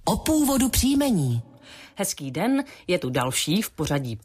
O původu příjmení. Hezký den, je tu další v pořadí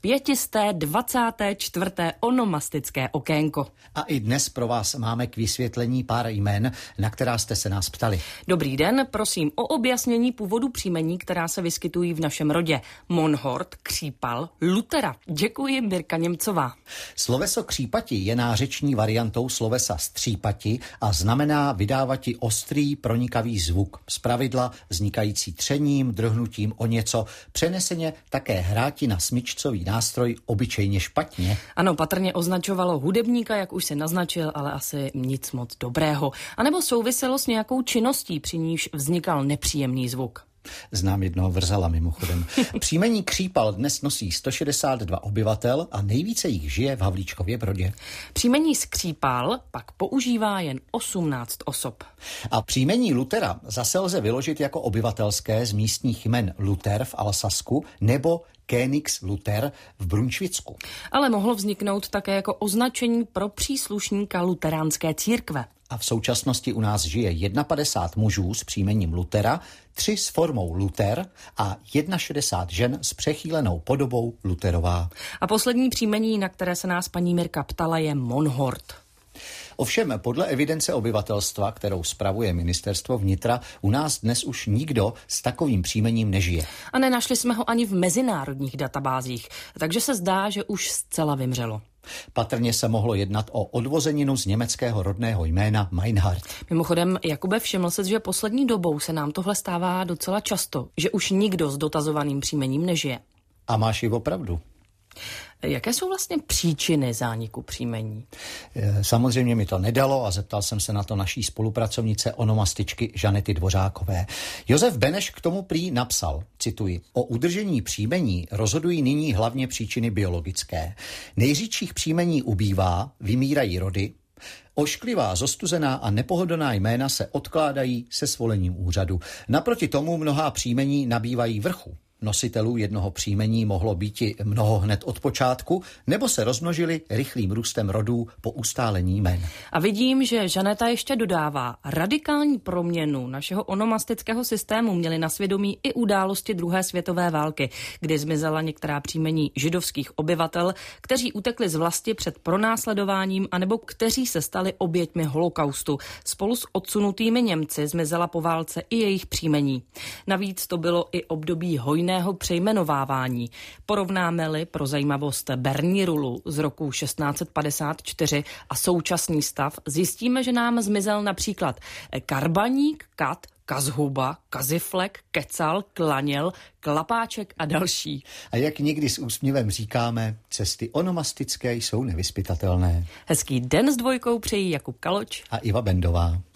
524. onomastické okénko. A i dnes pro vás máme k vysvětlení pár jmen, na která jste se nás ptali. Dobrý den, prosím o objasnění původu příjmení, která se vyskytují v našem rodě. Monhort, Křípal, Lutera. Děkuji, Mirka Němcová. Sloveso křípati je nářeční variantou slovesa střípati a znamená vydávati ostrý, pronikavý zvuk, zpravidla vznikající třením, drhnutím o něco, přeneseně také hráti na smyčcový nástroj obyčejně špatně. Ano, patrně označovalo hudebníka, jak už se naznačil, ale asi nic moc dobrého. A nebo souviselo s nějakou činností, při níž vznikal nepříjemný zvuk. Znám jednoho vrzala mimochodem. Příjmení Křípal dnes nosí 162 obyvatel a nejvíce jich žije v Havlíčkově Brodě. Příjmení Skřípal pak používá jen 18 osob. A příjmení Lutera zase lze vyložit jako obyvatelské z místních jmen Luther v Alsasku nebo Königs Luther v Brunšvicku. Ale mohlo vzniknout také jako označení pro příslušníka luteránské církve. A v současnosti u nás žije 51 mužů s příjmením Lutera, 3 s formou Luther a 61 žen s přechýlenou podobou Luterová. A poslední příjmení, na které se nás paní Mirka ptala, je Monhort. Ovšem, podle evidence obyvatelstva, kterou spravuje Ministerstvo vnitra, u nás dnes už nikdo s takovým příjmením nežije. A nenašli jsme ho ani v mezinárodních databázích, takže se zdá, že už zcela vymřelo. Patrně se mohlo jednat o odvozeninu z německého rodného jména Meinhard. Mimochodem, Jakube, všiml se, že poslední dobou se nám tohle stává docela často, že už nikdo s dotazovaným příjmením nežije. A máš ji opravdu. Jaké jsou vlastně příčiny zániku příjmení? Samozřejmě mi to nedalo a zeptal jsem se na to naší spolupracovnice onomastičky Žanety Dvořákové. Josef Beneš k tomu prý napsal, cituji, o udržení příjmení rozhodují nyní hlavně příčiny biologické. Nejřídších příjmení ubývá, vymírají rody, ošklivá, zostuzená a nepohodlná jména se odkládají se svolením úřadu. Naproti tomu mnohá příjmení nabývají vrchu. Nositelů jednoho příjmení mohlo býti mnoho hned od počátku, nebo se rozmnožili rychlým růstem rodů po ustálení jmen. A vidím, že Žaneta ještě dodává, radikální proměnu našeho onomastického systému měly na svědomí i události druhé světové války, kdy zmizela některá příjmení židovských obyvatel, kteří utekli z vlasti před pronásledováním anebo kteří se stali oběťmi holokaustu. Spolu s odsunutými Němci zmizela po válce i jejich příjmení. Navíc to bylo i období hojného přejmenovávání. Porovnáme-li pro zajímavost Bernirulu z roku 1654 a současný stav, zjistíme, že nám zmizel například Karbaník, Kat, Kazhuba, Kaziflek, Kecal, Klaněl, Klapáček a další. A jak někdy s úsměvem říkáme, cesty onomastické jsou nevyzpytatelné. Hezký den s dvojkou přejí Jakub Kaloč a Iva Bendová.